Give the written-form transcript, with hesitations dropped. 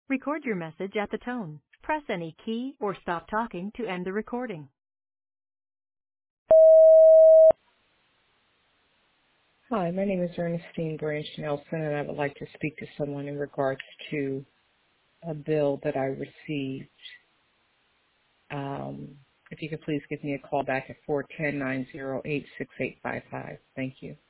Record your message at the tone. Press any key or stop talking to end the recording. Hi, my name is Ernestine Branch Nelson, and I would like to speak to someone in regards to a bill that I received. If you could please give me a call back at 410-908-6855. Thank you.